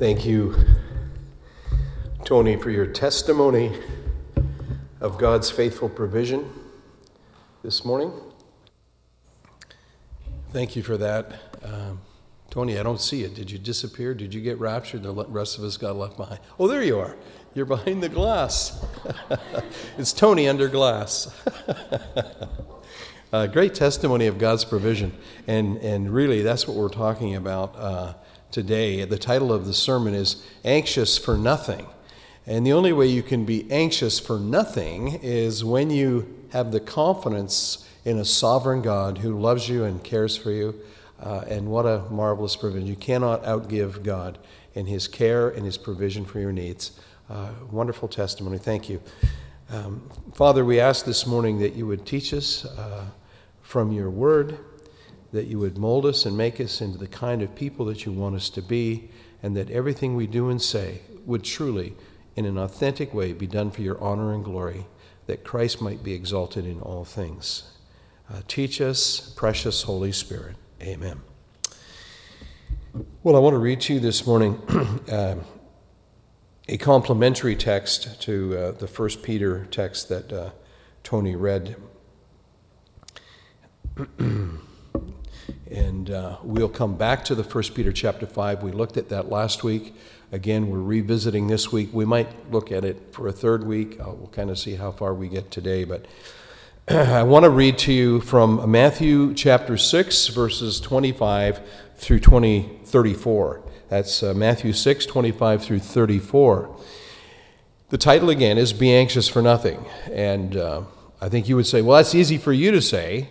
Thank you, Tony, for your testimony of God's faithful provision this morning. Thank you for that. Tony, I don't see it. Did you disappear? Did you get raptured? The rest of us got left behind. Oh, there you are. You're behind the glass. It's Tony under glass. Great testimony of God's provision. And really, that's what we're talking about today. The title of the sermon is Anxious for Nothing. And the only way you can be anxious for nothing is when you have the confidence in a sovereign God who loves you and cares for you. And what a marvelous provision. You cannot outgive God in his care and his provision for your needs. Wonderful testimony. Thank you. Father, we ask this morning that you would teach us from your word, that you would mold us and make us into the kind of people that you want us to be, and that everything we do and say would truly, in an authentic way, be done for your honor and glory, that Christ might be exalted in all things. Teach us, precious Holy Spirit. Amen. Well, I want to read to you this morning a complementary text to the 1 Peter text that Tony read. And we'll come back to the 1 Peter chapter 5. We looked at that last week. Again, we're revisiting this week. We might look at it for a third week. We'll kind of see how far we get today. But I want to read to you from Matthew chapter 6, verses 25 through 34. That's Matthew 6, 25 through 34. The title again is Be Anxious for Nothing. And I think you would say, well, that's easy for you to say.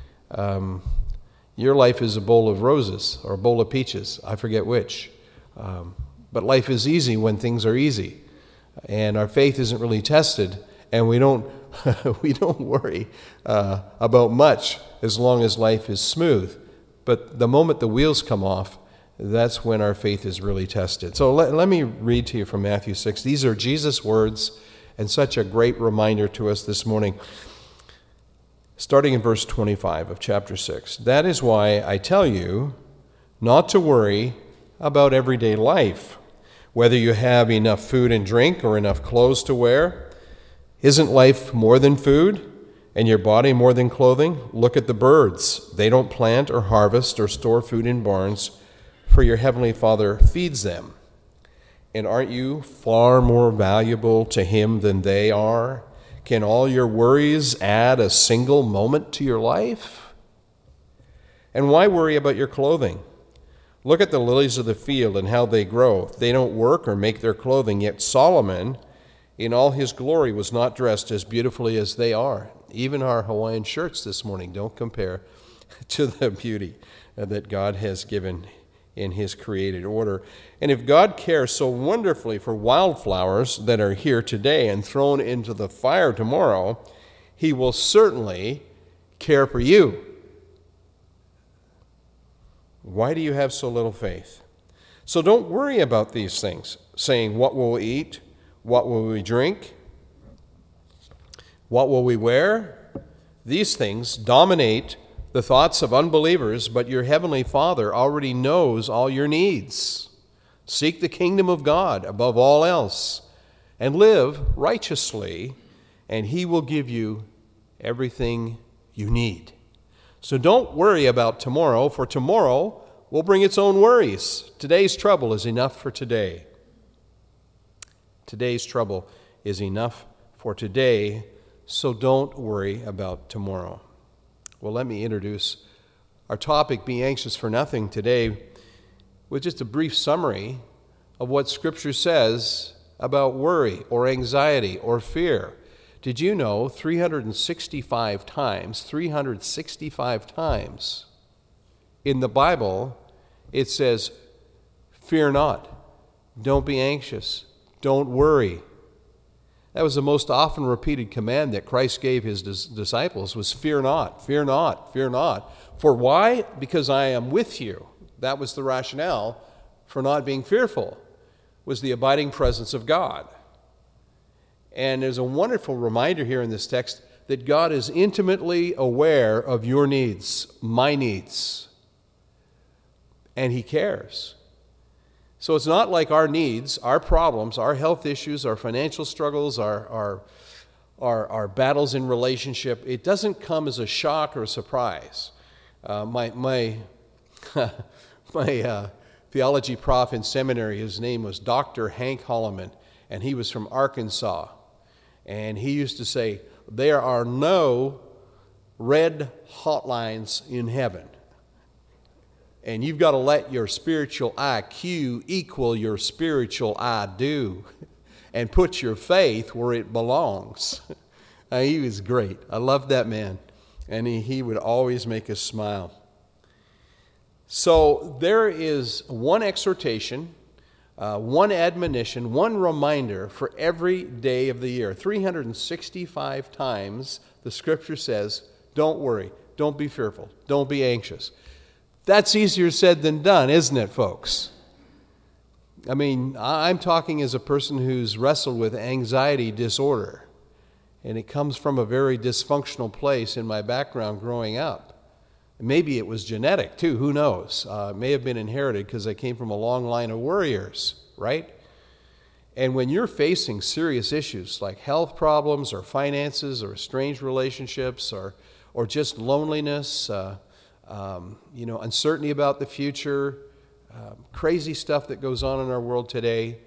Your life is a bowl of roses or a bowl of peaches. I forget which. But life is easy when things are easy. And our faith isn't really tested. And we don't worry about much as long as life is smooth. But the moment the wheels come off, that's when our faith is really tested. So let me read to you from Matthew 6. These are Jesus' words and such a great reminder to us this morning. Starting in verse 25 of chapter 6. That is why I tell you not to worry about everyday life, whether you have enough food and drink or enough clothes to wear. Isn't life more than food, and your body more than clothing? Look at the birds. They don't plant or harvest or store food in barns, for your heavenly Father feeds them. And aren't you far more valuable to him than they are? Can all your worries add a single moment to your life? And why worry about your clothing? Look at the lilies of the field and how they grow. They don't work or make their clothing, yet Solomon, in all his glory, was not dressed as beautifully as they are. Even our Hawaiian shirts this morning don't compare to the beauty that God has given in his created order. And if God cares so wonderfully for wildflowers that are here today and thrown into the fire tomorrow, he will certainly care for you. Why do you have so little faith? So don't worry about these things, saying, what will we eat? What will we drink? What will we wear? These things dominate the thoughts of unbelievers, but your heavenly Father already knows all your needs. Seek the kingdom of God above all else and live righteously, and he will give you everything you need. So don't worry about tomorrow, for tomorrow will bring its own worries. Today's trouble is enough for today. Today's trouble is enough for today, so don't worry about tomorrow. Well, let me introduce our topic, Be Anxious for Nothing, today with just a brief summary of what Scripture says about worry or anxiety or fear. Did you know 365 times in the Bible it says, fear not, don't be anxious, don't worry. That was the most often repeated command that Christ gave his disciples was fear not, fear not, fear not. For why? Because I am with you. That was the rationale for not being fearful, was the abiding presence of God. And there's a wonderful reminder here in this text that God is intimately aware of your needs, my needs, and he cares. So it's not like our needs, our problems, our health issues, our financial struggles, our battles in relationship, it doesn't come as a shock or a surprise. My theology prof in seminary, his name was Dr. Hank Holloman, and he was from Arkansas. And he used to say, there are no red hotlines in heaven. And you've got to let your spiritual IQ equal your spiritual I do and put your faith where it belongs. He was great. I loved that man. And he would always make us smile. So there is one exhortation, one admonition, one reminder for every day of the year. 365 times the Scripture says, don't worry, don't be fearful, don't be anxious. That's easier said than done, isn't it, folks? I mean, I'm talking as a person who's wrestled with anxiety disorder, and it comes from a very dysfunctional place in my background growing up. Maybe it was genetic, too. Who knows? It may have been inherited because I came from a long line of worriers, right? And when you're facing serious issues like health problems or finances or estranged relationships or just loneliness, uncertainty about the future, crazy stuff that goes on in our world today,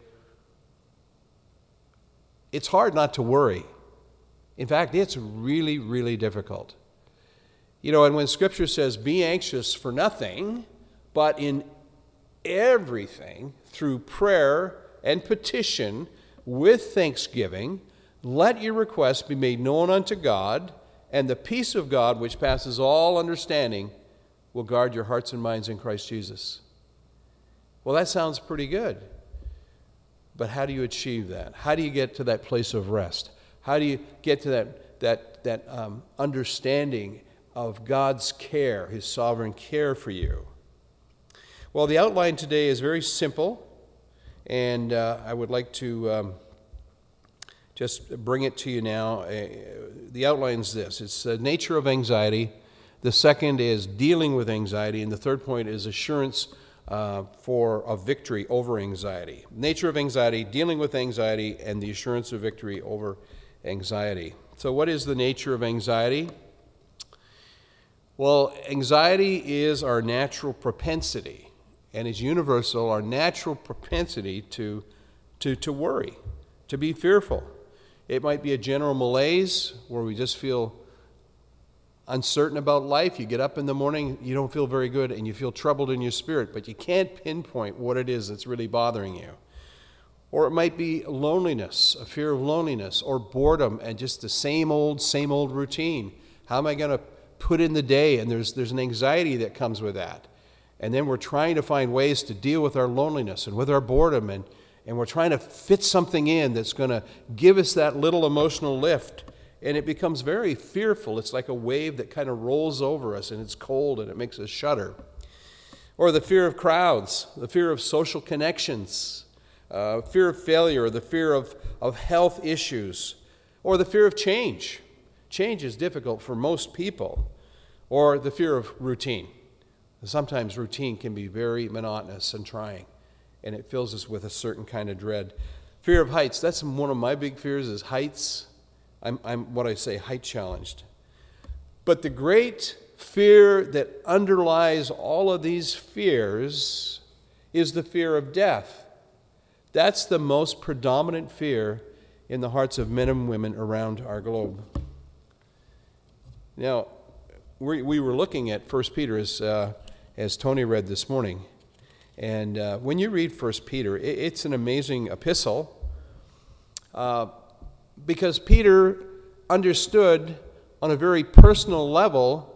it's hard not to worry. In fact, it's really, really difficult. And when Scripture says, be anxious for nothing, but in everything, through prayer and petition, with thanksgiving, let your requests be made known unto God, and the peace of God, which passes all understanding, will guard your hearts and minds in Christ Jesus. Well, that sounds pretty good. But how do you achieve that? How do you get to that place of rest? How do you get to that understanding of God's care, His sovereign care for you? Well, the outline today is very simple, and I would like to just bring it to you now. The outline is this. It's the nature of anxiety. The second is dealing with anxiety, and the third point is assurance for a victory over anxiety. Nature of anxiety, dealing with anxiety, and the assurance of victory over anxiety. So what is the nature of anxiety? Well, anxiety is our natural propensity, and is universal, our natural propensity to worry, to be fearful. It might be a general malaise where we just feel uncertain about life. You get up in the morning, you don't feel very good, and you feel troubled in your spirit, but you can't pinpoint what it is that's really bothering you. Or it might be loneliness, a fear of loneliness, or boredom, and just the same old routine. How am I going to put in the day? And there's an anxiety that comes with that. And then we're trying to find ways to deal with our loneliness and with our boredom, and we're trying to fit something in that's going to give us that little emotional lift. And it becomes very fearful. It's like a wave that kind of rolls over us, and it's cold, and it makes us shudder. Or the fear of crowds, the fear of social connections, fear of failure, the fear of health issues, or the fear of change. Change is difficult for most people. Or the fear of routine. Sometimes routine can be very monotonous and trying, and it fills us with a certain kind of dread. Fear of heights, that's one of my big fears, is heights. I'm what I say, height challenged. But the great fear that underlies all of these fears is the fear of death. That's the most predominant fear in the hearts of men and women around our globe. Now, we were looking at 1 Peter as Tony read this morning. And when you read 1 Peter, it's an amazing epistle. Because Peter understood on a very personal level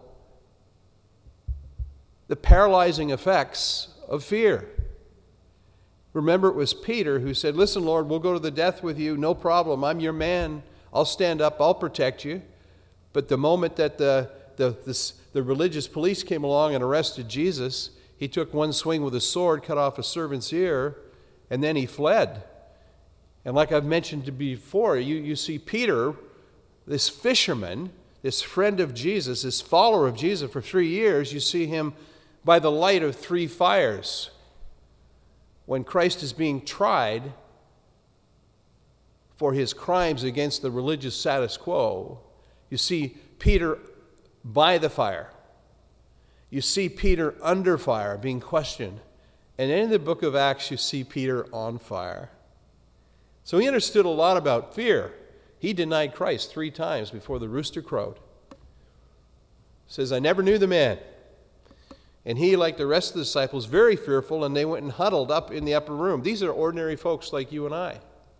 the paralyzing effects of fear. Remember, it was Peter who said, listen, Lord, we'll go to the death with you, no problem. I'm your man. I'll stand up. I'll protect you. But the moment that the religious police came along and arrested Jesus, he took one swing with a sword, cut off a servant's ear, and then he fled. And like I've mentioned before, you see Peter, this fisherman, this friend of Jesus, this follower of Jesus for 3 years, you see him by the light of 3 fires. when Christ is being tried for his crimes against the religious status quo, you see Peter by the fire. You see Peter under fire, being questioned. And in the book of Acts, you see Peter on fire. So he understood a lot about fear. He denied Christ 3 times before the rooster crowed. Says, I never knew the man. And he, like the rest of the disciples, very fearful, and they went and huddled up in the upper room. These are ordinary folks like you and I.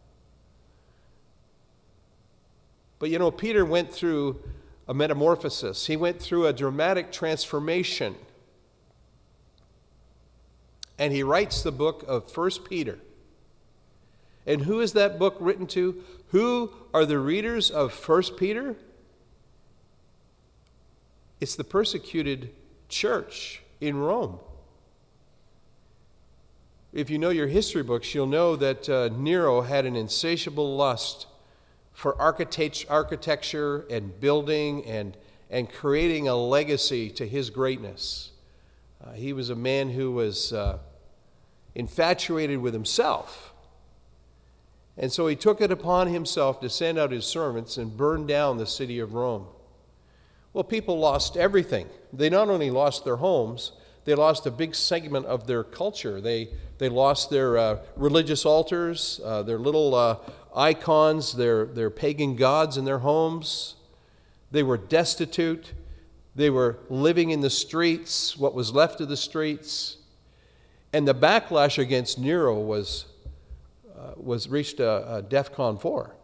But you know, Peter went through a metamorphosis. He went through a dramatic transformation. And he writes the book of 1 Peter. And who is that book written to? Who are the readers of 1 Peter? It's the persecuted church in Rome. If you know your history books, you'll know that Nero had an insatiable lust for architecture and building and creating a legacy to his greatness. He was a man who was infatuated with himself. And so he took it upon himself to send out his servants and burn down the city of Rome. Well, people lost everything. They not only lost their homes, they lost a big segment of their culture. They lost their religious altars, their little icons, their pagan gods in their homes. They were destitute. They were living in the streets, what was left of the streets. And the backlash against Nero was reached a DEFCON 4.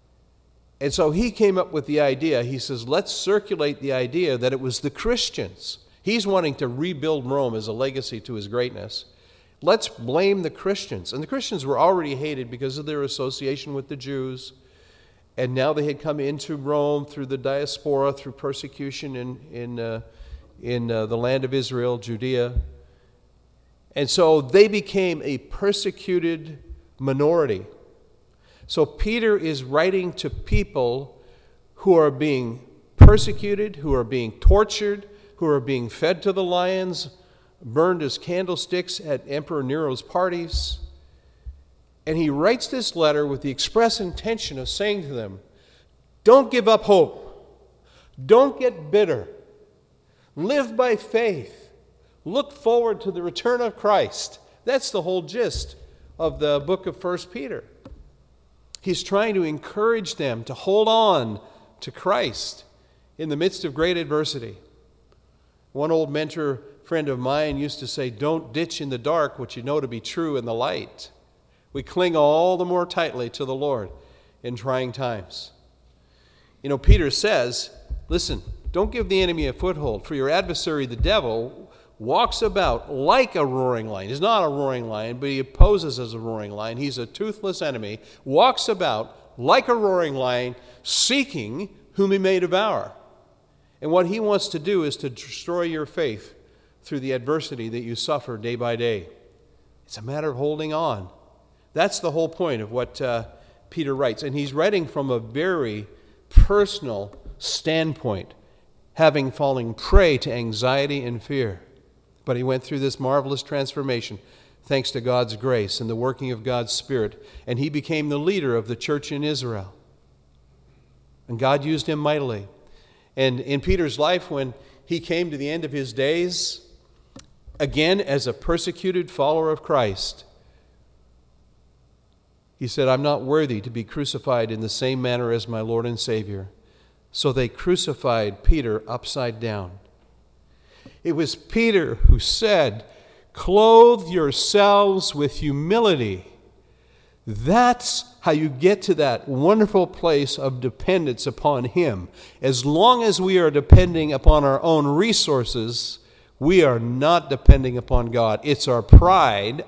And so he came up with the idea. He says, let's circulate the idea that it was the Christians. He's wanting to rebuild Rome as a legacy to his greatness. Let's blame the Christians. And the Christians were already hated because of their association with the Jews. And now they had come into Rome through the diaspora, through persecution in the land of Israel, Judea. And so they became a persecuted minority. So Peter is writing to people who are being persecuted, who are being tortured, who are being fed to the lions, burned as candlesticks at Emperor Nero's parties. And he writes this letter with the express intention of saying to them, don't give up hope. Don't get bitter. Live by faith. Look forward to the return of Christ. That's the whole gist of the book of 1 Peter. He's trying to encourage them to hold on to Christ in the midst of great adversity. One old mentor friend of mine used to say, don't ditch in the dark what you know to be true in the light. We cling all the more tightly to the Lord in trying times. You know, Peter says, listen, don't give the enemy a foothold, for your adversary, the devil, walks about like a roaring lion. He's not a roaring lion, but he poses as a roaring lion. He's a toothless enemy, walks about like a roaring lion, seeking whom he may devour. And what he wants to do is to destroy your faith through the adversity that you suffer day by day. It's a matter of holding on. That's the whole point of what Peter writes. And he's writing from a very personal standpoint, having fallen prey to anxiety and fear. But he went through this marvelous transformation thanks to God's grace and the working of God's Spirit. And he became the leader of the church in Israel. And God used him mightily. And in Peter's life, when he came to the end of his days, again as a persecuted follower of Christ, he said, I'm not worthy to be crucified in the same manner as my Lord and Savior. So they crucified Peter upside down. It was Peter who said, clothe yourselves with humility. That's how you get to that wonderful place of dependence upon Him. As long as we are depending upon our own resources, we are not depending upon God. It's our pride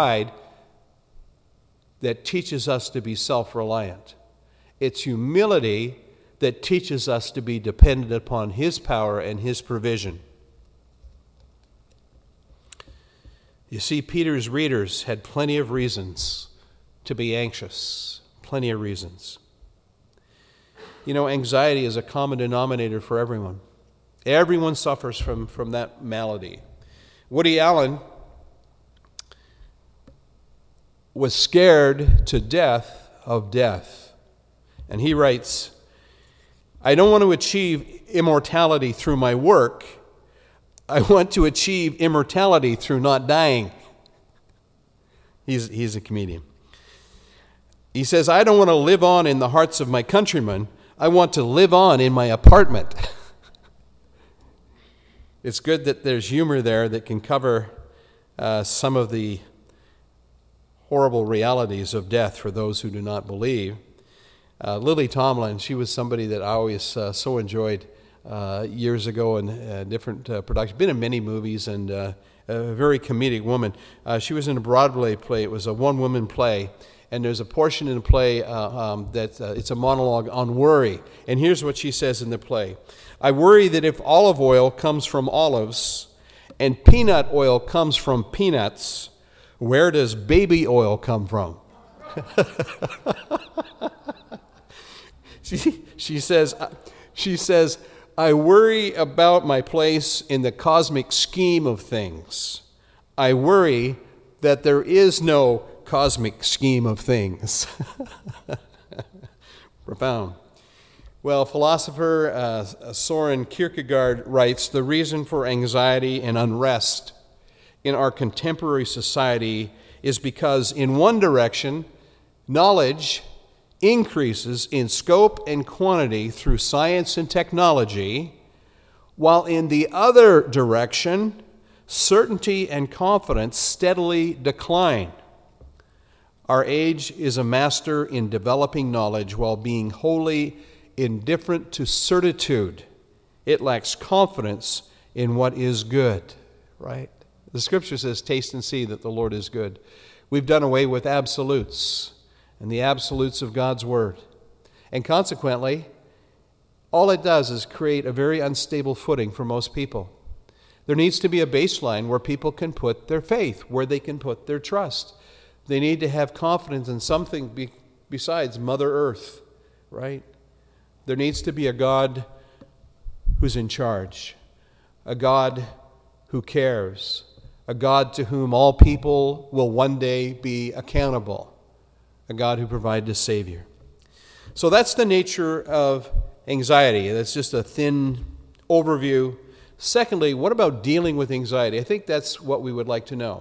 that teaches us to be self-reliant. It's humility that teaches us to be dependent upon His power and His provision. You see, Peter's readers had plenty of reasons to be anxious. Plenty of reasons. You know, anxiety is a common denominator for everyone. Everyone suffers from that malady. Woody Allen was scared to death of death. And he writes, I don't want to achieve immortality through my work. I want to achieve immortality through not dying. He's a comedian. He says, I don't want to live on in the hearts of my countrymen. I want to live on in my apartment. It's good that there's humor there that can cover some of the horrible realities of death for those who do not believe. Lily Tomlin, she was somebody that I always so enjoyed years ago in different productions. Been in many movies and a very comedic woman. She was in a Broadway play. It was a one-woman play. And there's a portion in the play that it's a monologue on worry. And here's what she says in the play. I worry that if olive oil comes from olives and peanut oil comes from peanuts, where does baby oil come from? She says, I worry about my place in the cosmic scheme of things. I worry that there is no cosmic scheme of things. Profound. Well, philosopher Soren Kierkegaard writes, the reason for anxiety and unrest in our contemporary society is because in one direction, knowledge increases in scope and quantity through science and technology, while in the other direction, certainty and confidence steadily decline. Our age is a master in developing knowledge while being wholly indifferent to certitude. It lacks confidence in what is good, right? The scripture says, taste and see that the Lord is good. We've done away with absolutes and the absolutes of God's word. And consequently, all it does is create a very unstable footing for most people. There needs to be a baseline where people can put their faith, where they can put their trust. They need to have confidence in something besides Mother Earth, right? There needs to be a God who's in charge, a God who cares, a God to whom all people will one day be accountable, a God who provided a Savior. So that's the nature of anxiety. That's just a thin overview. Secondly, what about dealing with anxiety? I think that's what we would like to know.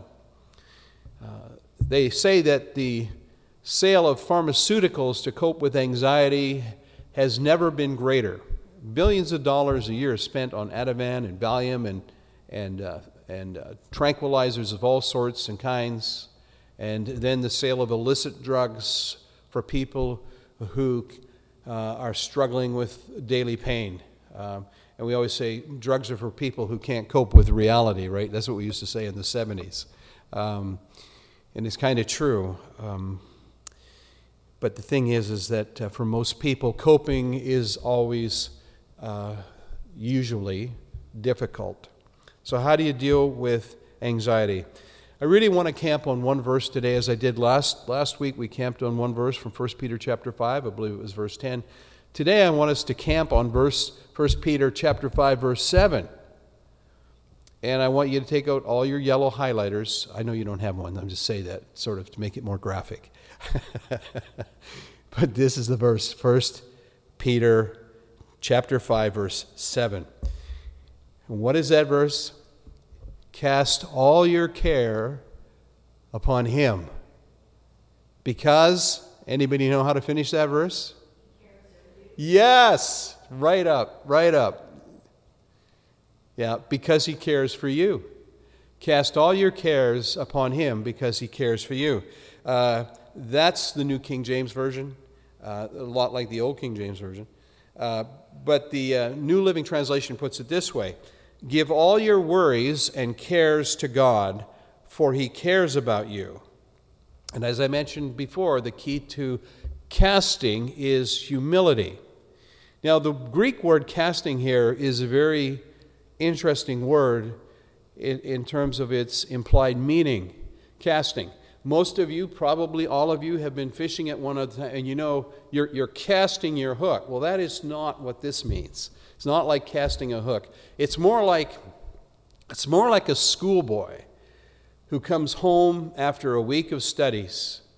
They say that the sale of pharmaceuticals to cope with anxiety has never been greater. Billions of dollars a year spent on Ativan and Valium and tranquilizers of all sorts and kinds, and then the sale of illicit drugs for people who are struggling with daily pain. And we always say drugs are for people who can't cope with reality, right? That's what we used to say in the 70s. And it's kind of true. But the thing is that for most people, coping is always usually difficult. So how do you deal with anxiety? I really want to camp on one verse today, as I did last week. We camped on one verse from 1 Peter chapter 5. I believe it was verse 10. Today I want us to camp on 1 Peter chapter 5, verse 7. And I want you to take out all your yellow highlighters. I know you don't have one. I'm just saying that sort of to make it more graphic. But this is the verse, 1 Peter chapter 5, verse 7. And what is that verse? Cast all your care upon him. Because, anybody know how to finish that verse? Yes, right up. Yeah, because he cares for you. Cast all your cares upon him because he cares for you. That's the New King James Version, a lot like the Old King James Version. But the New Living Translation puts it this way. Give all your worries and cares to God, for he cares about you. And as I mentioned before, the key to casting is humility. Now, the Greek word casting here is a very interesting word in terms of its implied meaning. Casting. Most of you, probably all of you, have been fishing at one other time, and you know you're casting your hook. Well, that is not what this means. It's not like casting a hook. It's more like a schoolboy who comes home after a week of studies,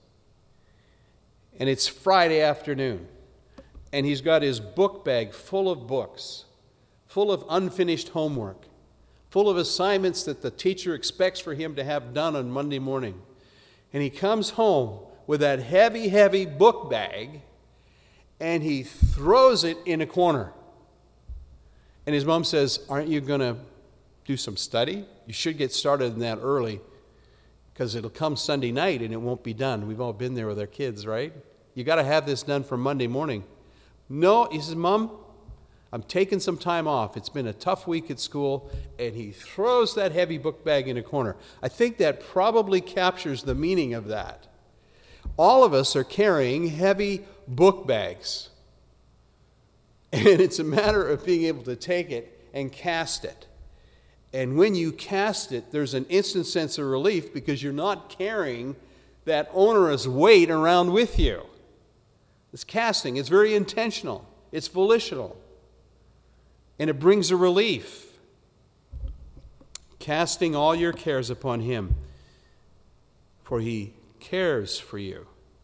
And it's Friday afternoon. And he's got his book bag full of books, full of unfinished homework, full of assignments that the teacher expects for him to have done on Monday morning. And he comes home with that heavy, heavy book bag, and he throws it in a corner. And his mom says, "Aren't you going to do some study? You should get started in that early, because it'll come Sunday night and it won't be done." We've all been there with our kids, right? You got to have this done for Monday morning. No, he says, "Mom, I'm taking some time off. It's been a tough week at school." And he throws that heavy book bag in a corner. I think that probably captures the meaning of that. All of us are carrying heavy book bags. And it's a matter of being able to take it and cast it. And when you cast it, there's an instant sense of relief because you're not carrying that onerous weight around with you. It's casting. It's very intentional. It's volitional. And it brings a relief. Casting all your cares upon him, for he cares for you.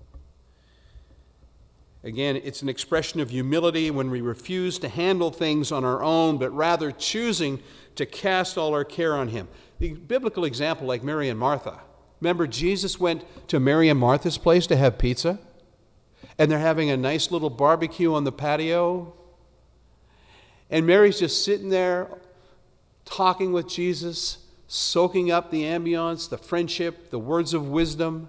Again, it's an expression of humility when we refuse to handle things on our own, but rather choosing to cast all our care on him. The biblical example, like Mary and Martha. Remember, Jesus went to Mary and Martha's place to have pizza, and they're having a nice little barbecue on the patio. And Mary's just sitting there talking with Jesus, soaking up the ambiance, the friendship, the words of wisdom.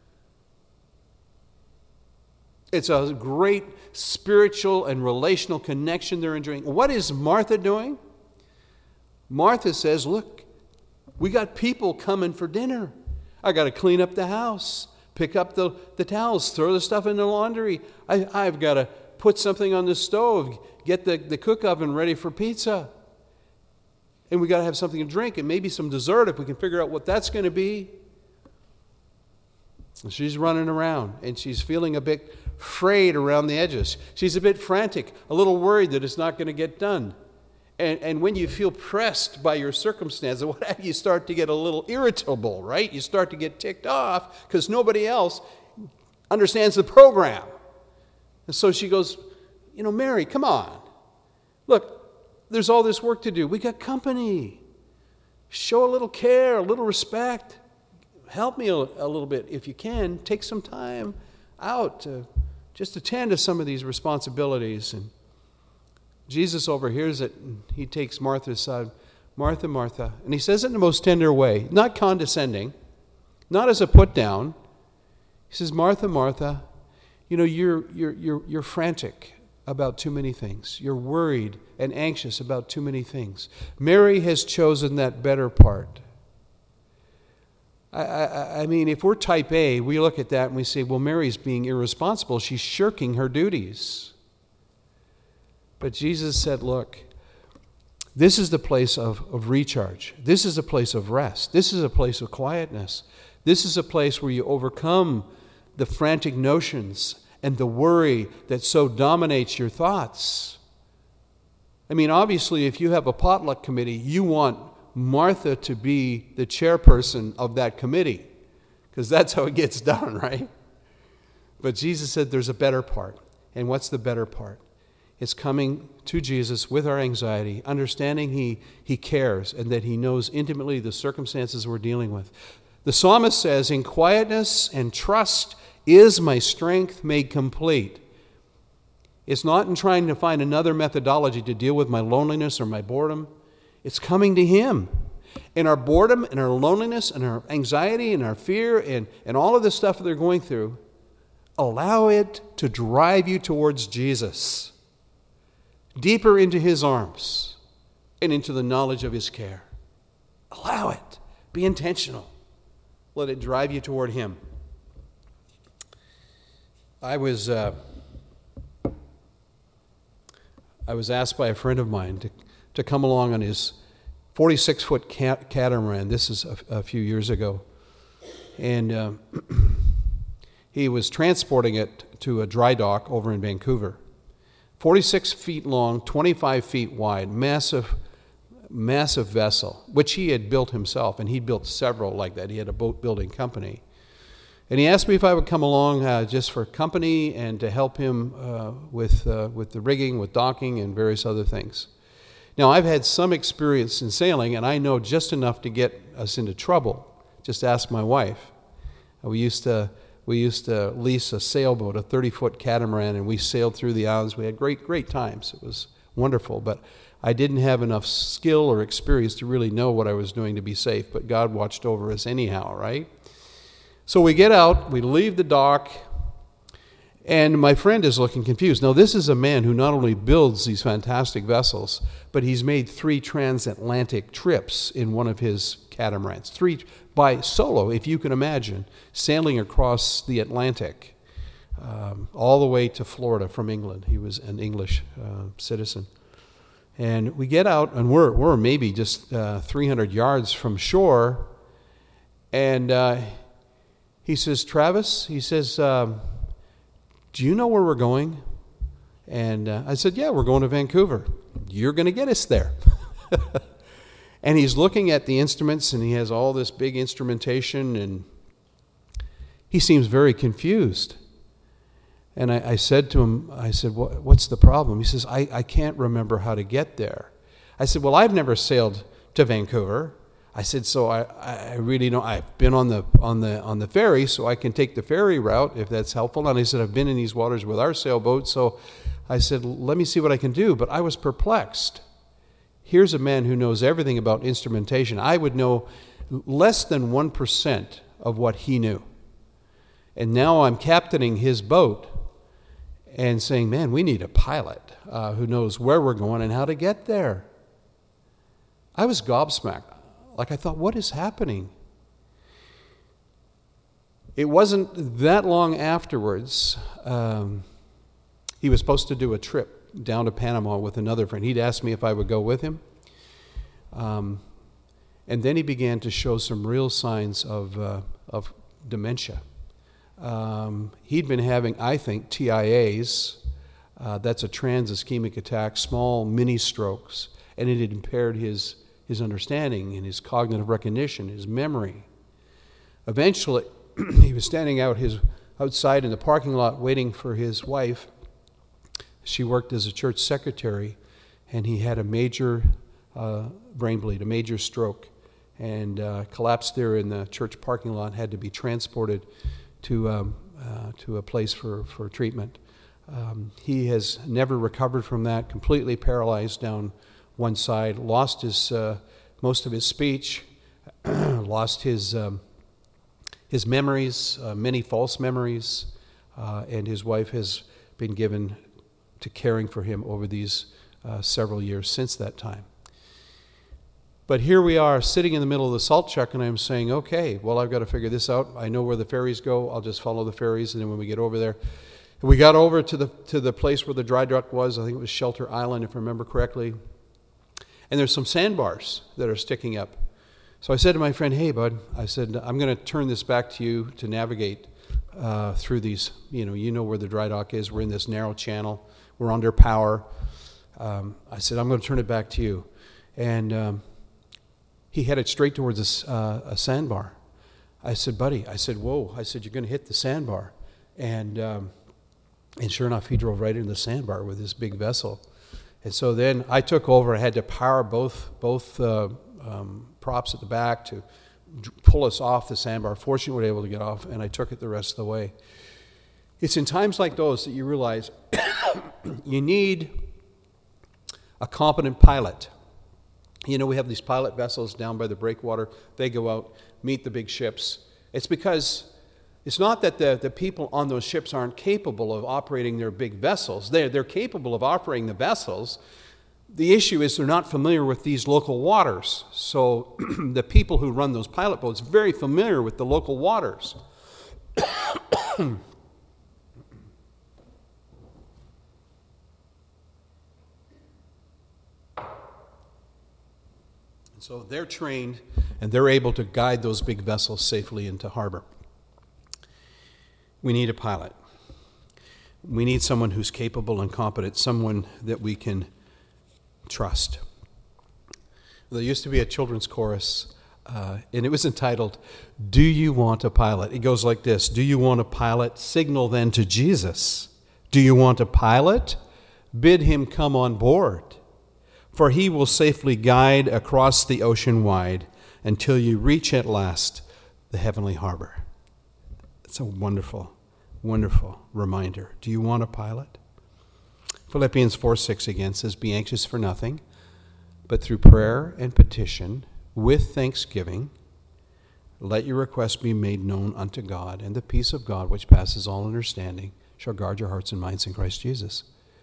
It's a great spiritual and relational connection they're enjoying. What is Martha doing? Martha says, "Look, we got people coming for dinner. I got to clean up the house, pick up the towels, throw the stuff in the laundry. I've got to put something on the stove, get the cook oven ready for pizza. And we got to have something to drink and maybe some dessert if we can figure out what that's going to be." And she's running around, and she's feeling a bit frayed around the edges. She's a bit frantic, a little worried that it's not going to get done. And when you feel pressed by your circumstances, you start to get a little irritable, right? You start to get ticked off because nobody else understands the program. And so she goes, "Mary, come on. Look, there's all this work to do. We got company. Show a little care, a little respect. Help me a little bit if you can. Take some time out to just attend to some of these responsibilities." And Jesus overhears it, and he takes Martha aside. "Martha, Martha." And he says it in the most tender way, not condescending, not as a put down. He says, "Martha, Martha, you're frantic about too many things. You're worried and anxious about too many things. Mary has chosen that better part." I mean, if we're type A, we look at that and we say, well, Mary's being irresponsible. She's shirking her duties. But Jesus said, look, this is the place of recharge. This is a place of rest. This is a place of quietness. This is a place where you overcome the frantic notions and the worry that so dominates your thoughts. I mean, obviously, if you have a potluck committee, you want Martha to be the chairperson of that committee, because that's how it gets done, right? But Jesus said there's a better part. And what's the better part? It's coming to Jesus with our anxiety, understanding he cares and that he knows intimately the circumstances we're dealing with. The psalmist says, "In quietness and trust is my strength made complete." It's not in trying to find another methodology to deal with my loneliness or my boredom. It's coming to him. In our boredom and our loneliness and our anxiety and our fear and all of the stuff that they're going through, allow it to drive you towards Jesus, deeper into his arms and into the knowledge of his care. Allow it. Be intentional. Let it drive you toward him. I was asked by a friend of mine to come along on his 46-foot catamaran. This is a few years ago. And he was transporting it to a dry dock over in Vancouver. 46 feet long, 25 feet wide, massive vessel, which he had built himself, and he built several like that. He had a boat building company. And he asked me if I would come along just for company and to help him with the rigging, with docking, and various other things. Now, I've had some experience in sailing, and I know just enough to get us into trouble. Just ask my wife. We used to lease a sailboat, a 30-foot catamaran, and we sailed through the islands. We had great times. It was wonderful, but I didn't have enough skill or experience to really know what I was doing to be safe, but God watched over us anyhow, right? So we get out, we leave the dock, and my friend is looking confused. Now, this is a man who not only builds these fantastic vessels, but he's made 3 transatlantic trips in one of his catamarans. 3 by solo, if you can imagine, sailing across the Atlantic, all the way to Florida from England. He was an English citizen. And we get out, and we're maybe just 300 yards from shore, and he says, Travis, he says, do you know where we're going? And I said, yeah, we're going to Vancouver. You're going to get us there. And he's looking at the instruments, and he has all this big instrumentation, and he seems very confused. And I said to him, I said, what's the problem? He says, I can't remember how to get there. I said, well, I've never sailed to Vancouver. I said, so I really don't. I've been on the ferry, so I can take the ferry route if that's helpful. And I said, I've been in these waters with our sailboat, so I said, let me see what I can do. But I was perplexed. Here's a man who knows everything about instrumentation. I would know less than 1% of what he knew. And now I'm captaining his boat and saying, man, we need a pilot who knows where we're going and how to get there. I was gobsmacked. Like, I thought, what is happening? It wasn't that long afterwards. He was supposed to do a trip down to Panama with another friend. He'd asked me if I would go with him. And then he began to show some real signs of dementia. He'd been having, I think, TIAs. That's a trans-ischemic attack, small mini strokes, and it had impaired his understanding and his cognitive recognition, his memory. Eventually, he was standing outside in the parking lot waiting for his wife. She worked as a church secretary, and he had a major brain bleed, a major stroke, and collapsed there in the church parking lot, had to be transported to a place for treatment. He has never recovered from that, completely paralyzed down one side, lost his most of his speech, lost his memories, many false memories, and his wife has been given to caring for him over these several years since that time. But here we are sitting in the middle of the salt chuck, and I'm saying, okay, well, I've got to figure this out. I know where the ferries go. I'll just follow the ferries, and then when we get over there, we got over to the place where the dry dock was. I think it was Shelter Island, if I remember correctly. And there's some sandbars that are sticking up. So I said to my friend, hey, bud, I said, I'm going to turn this back to you to navigate through these. You know where the dry dock is. We're in this narrow channel. We're under power. I said, I'm going to turn it back to you. And he headed straight towards a sandbar. I said, buddy, I said, whoa. I said, you're going to hit the sandbar. And sure enough, he drove right into the sandbar with this big vessel. And so then I took over. I had to power both props at the back to pull us off the sandbar. Fortunately, we were able to get off, and I took it the rest of the way. It's in times like those that you realize you need a competent pilot. We have these pilot vessels down by the breakwater. They go out, meet the big ships. It's because it's not that the people on those ships aren't capable of operating their big vessels. They're capable of operating the vessels. The issue is they're not familiar with these local waters. So the people who run those pilot boats are very familiar with the local waters. So they're trained, and they're able to guide those big vessels safely into harbor. We need a pilot. We need someone who's capable and competent, someone that we can trust. There used to be a children's chorus and it was entitled, "Do You Want a Pilot?" It goes like this: "Do you want a pilot? Signal then to Jesus. Do you want a pilot? Bid him come on board, for he will safely guide across the ocean wide until you reach at last the heavenly harbor." It's a wonderful, wonderful reminder. Do you want a pilot? Philippians 4:6 again says, "Be anxious for nothing, but through prayer and petition, with thanksgiving, let your requests be made known unto God, and the peace of God, which passes all understanding, shall guard your hearts and minds in Christ Jesus."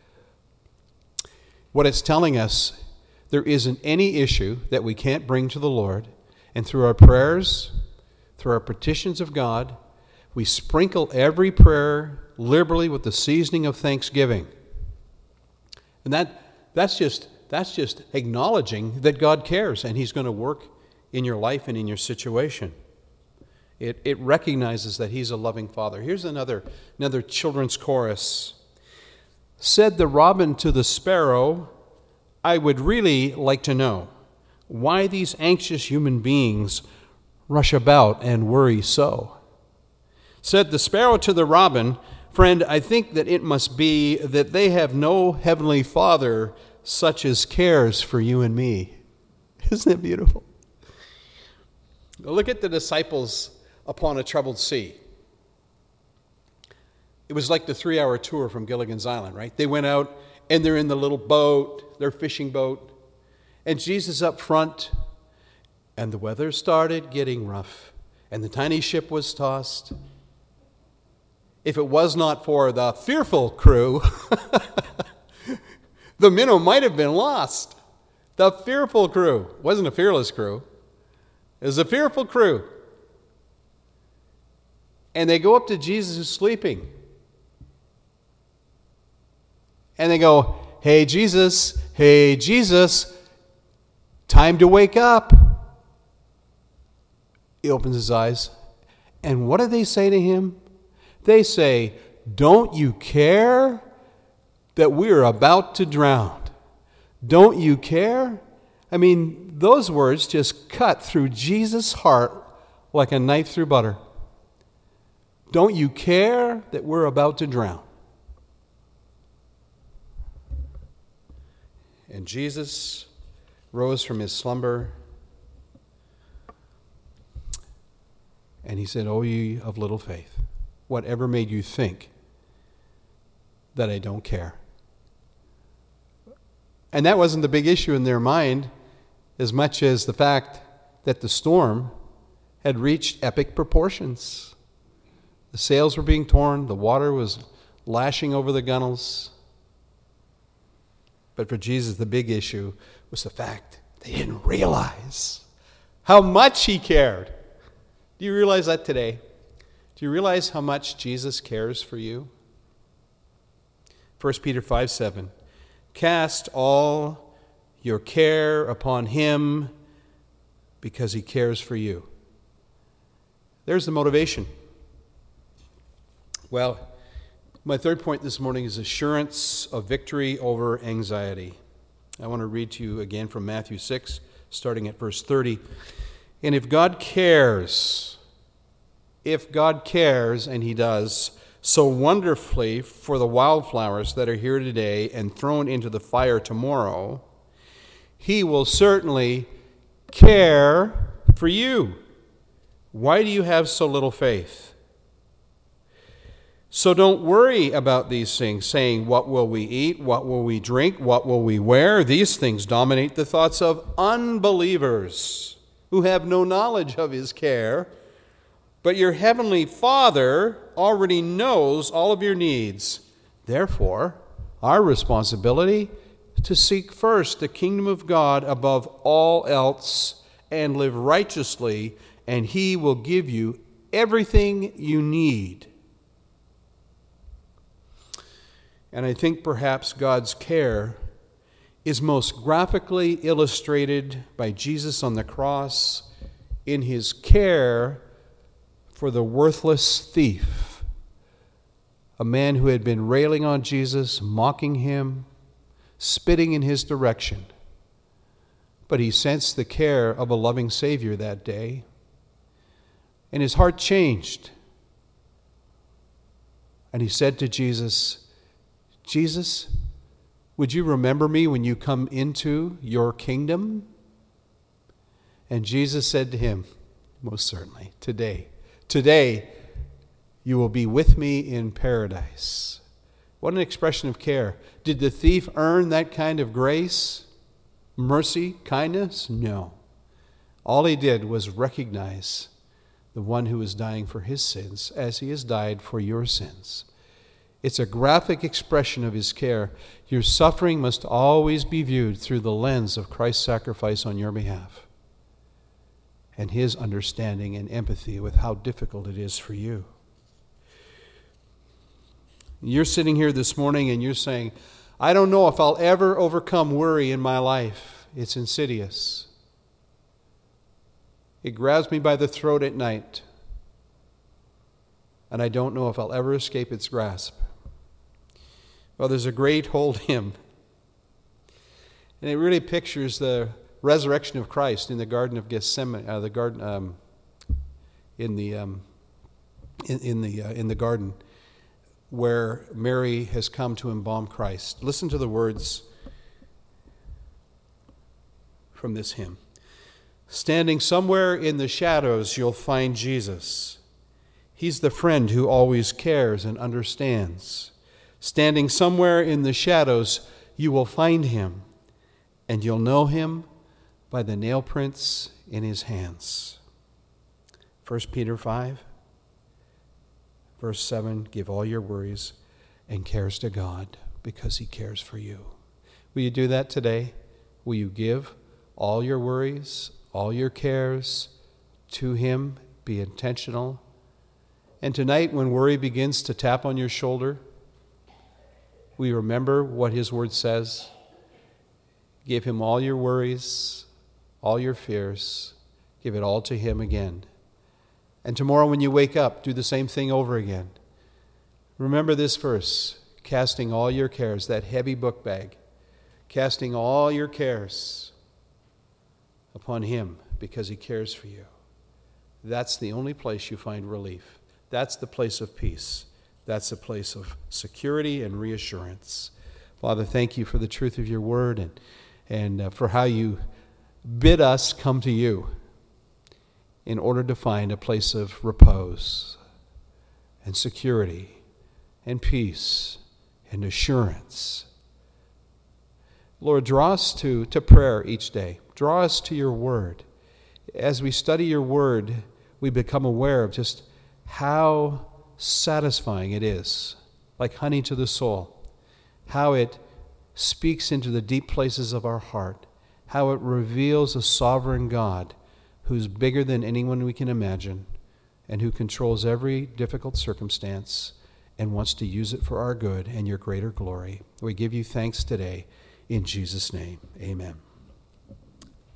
What it's telling us, there isn't any issue that we can't bring to the Lord, and through our prayers, through our petitions of God, we sprinkle every prayer liberally with the seasoning of thanksgiving. And that's just acknowledging that God cares and he's going to work in your life and in your situation. It recognizes that he's a loving father. Here's another children's chorus. Said the robin to the sparrow, "I would really like to know why these anxious human beings rush about and worry so." Said the sparrow to the robin, "Friend, I think that it must be that they have no heavenly Father such as cares for you and me." Isn't that beautiful? Look at the disciples upon a troubled sea. It was like the 3-hour tour from Gilligan's Island, right? They went out and they're in the little boat, their fishing boat, and Jesus up front, and the weather started getting rough, and the tiny ship was tossed. If it was not for the fearful crew, the minnow might have been lost. The fearful crew. It wasn't a fearless crew. It was a fearful crew. And they go up to Jesus who's sleeping. And they go, hey, Jesus, time to wake up." He opens his eyes. And what do they say to him? They say, "Don't you care that we're about to drown? Don't you care?" I mean, those words just cut through Jesus' heart like a knife through butter. Don't you care that we're about to drown? And Jesus rose from his slumber, and he said, "O ye of little faith, whatever made you think that I don't care?" And that wasn't the big issue in their mind as much as the fact that the storm had reached epic proportions. The sails were being torn, the water was lashing over the gunwales. But for Jesus, the big issue was the fact they didn't realize how much he cared. Do you realize that today? Do you realize how much Jesus cares for you? 1 Peter 5:7, "Cast all your care upon him because he cares for you." There's the motivation. Well, my third point this morning is assurance of victory over anxiety. I want to read to you again from Matthew 6, starting at verse 30. "And if God cares, and he does, so wonderfully for the wildflowers that are here today and thrown into the fire tomorrow, he will certainly care for you. Why do you have so little faith? So don't worry about these things, saying, what will we eat? What will we drink? What will we wear? These things dominate the thoughts of unbelievers who have no knowledge of his care. But your heavenly Father already knows all of your needs. Therefore, our responsibility is to seek first the kingdom of God above all else and live righteously, and he will give you everything you need. And I think perhaps God's care is most graphically illustrated by Jesus on the cross in his care for the worthless thief, a man who had been railing on Jesus, mocking him, spitting in his direction. But he sensed the care of a loving Savior that day, and his heart changed. And he said to Jesus, Jesus, would you remember me when you come into your kingdom? And Jesus said to him, most certainly, today you will be with me in paradise. What an expression of care. Did the thief earn that kind of grace, mercy, kindness? No. All he did was recognize the one who was dying for his sins as he has died for your sins. It's a graphic expression of his care. Your suffering must always be viewed through the lens of Christ's sacrifice on your behalf and his understanding and empathy with how difficult it is for you. You're sitting here this morning and you're saying, I don't know if I'll ever overcome worry in my life. It's insidious. It grabs me by the throat at night, and I don't know if I'll ever escape its grasp. Well, there's a great old hymn, and it really pictures the resurrection of Christ in the Garden of Gethsemane, in the garden where Mary has come to embalm Christ. Listen to the words from this hymn. Standing somewhere in the shadows, you'll find Jesus. He's the friend who always cares and understands. Standing somewhere in the shadows, you will find him, and you'll know him by the nail prints in his hands. 1 Peter 5, verse 7, give all your worries and cares to God because he cares for you. Will you do that today? Will you give all your worries, all your cares to him? Be intentional. And tonight, when worry begins to tap on your shoulder, will you remember what his word says? Give him all your worries, all your fears. Give it all to him again. And tomorrow when you wake up, do the same thing over again. Remember this verse, casting all your cares, that heavy book bag, casting all your cares upon him because he cares for you. That's the only place you find relief. That's the place of peace. That's the place of security and reassurance. Father, thank you for the truth of your word and for how you bid us come to you in order to find a place of repose and security and peace and assurance. Lord, draw us to prayer each day. Draw us to your word. As we study your word, we become aware of just how satisfying it is, like honey to the soul, how it speaks into the deep places of our heart, how it reveals a sovereign God who's bigger than anyone we can imagine and who controls every difficult circumstance and wants to use it for our good and your greater glory. We give you thanks today in Jesus' name. Amen.